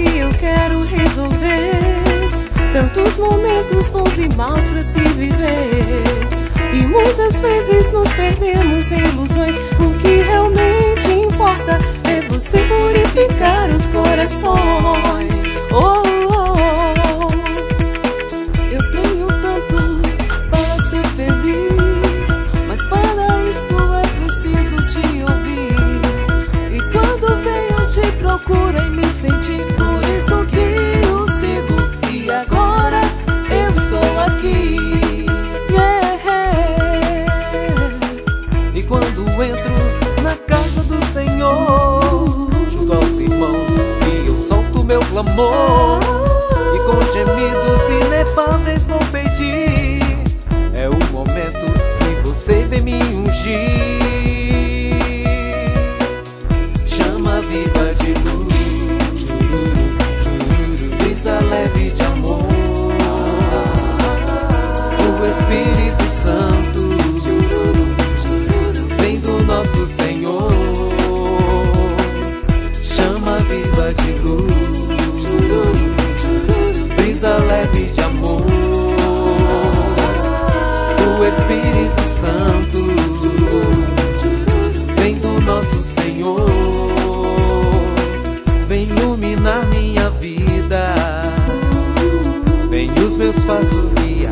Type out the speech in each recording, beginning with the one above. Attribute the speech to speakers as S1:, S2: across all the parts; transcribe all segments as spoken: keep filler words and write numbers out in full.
S1: que eu quero resolver. Tantos momentos bons e maus pra se viver, e muitas vezes nos perdemos em ilusões. O que realmente importa é você purificar os corações. Oh, oh, oh. Eu tenho tanto para ser feliz, mas para isto é preciso te ouvir. E quando venho te procuro e me sentir, por isso que eu sigo. E agora eu estou aqui.
S2: Quando entro na casa do Senhor, junto aos irmãos, e eu solto meu clamor, e com gemidos inefáveis vou pedir. É o momento que você vem me ungir. Chama viva de luz, brisa leve de amor, o Espírito Santo nosso Senhor. Chama viva de luz, brisa leve de amor, o Espírito Santo vem do nosso Senhor. Vem iluminar minha vida, vem os meus passos guiar.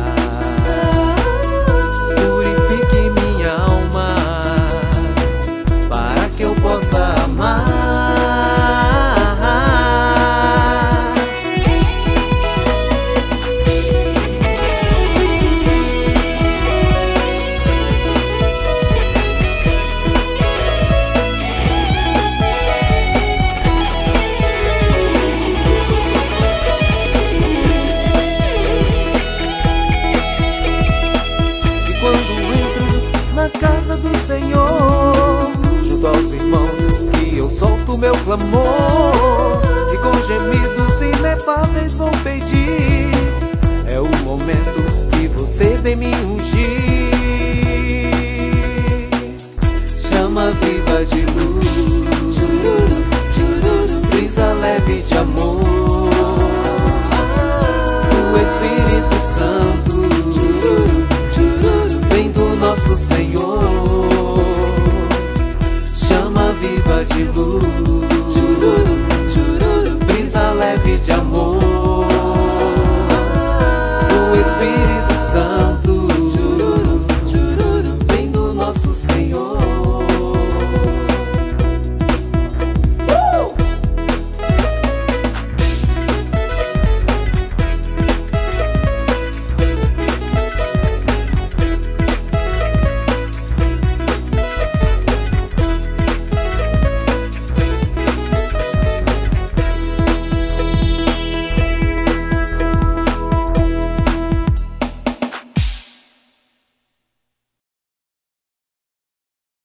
S2: Senhor, junto aos irmãos, que eu solto meu clamor, e com gemidos inefáveis vou pedir. É o momento que você vem me ungir. Chama viva de luz, brisa leve de amor, o Espírito Santo vem do nosso Senhor. Viva de luz, brisa leve de amor,